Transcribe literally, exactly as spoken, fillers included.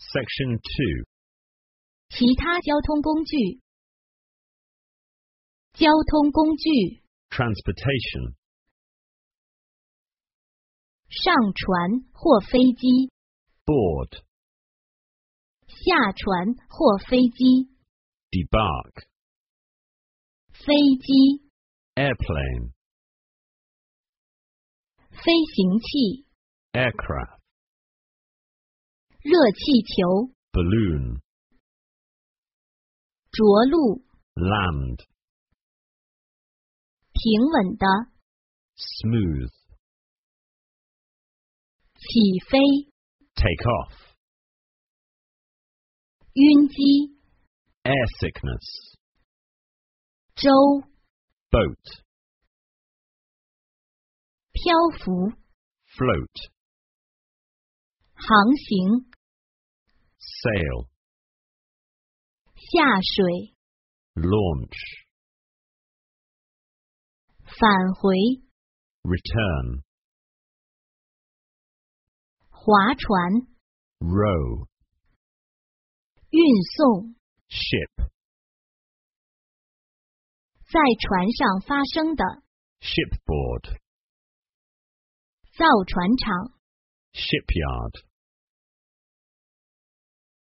Section two. 其他交通工具。交通工具。 Transportation. 上船或飞机。 Board. 下船或飞机。 Debark. 飞机。 Airplane. 飞行器。 Aircraft. 热气球。 Balloon. 着陆。 Land. 平稳的。 Smooth. 起飞。 Take off. 晕机。 Air sickness. 舟。 Boat. 漂浮。 Float. 航行。 Sail. 下水。 Launch. 返回。 Return. 划船。 Row. 运送。 Ship. 在船上发生的。 Shipboard. 造船厂。 Shipyard.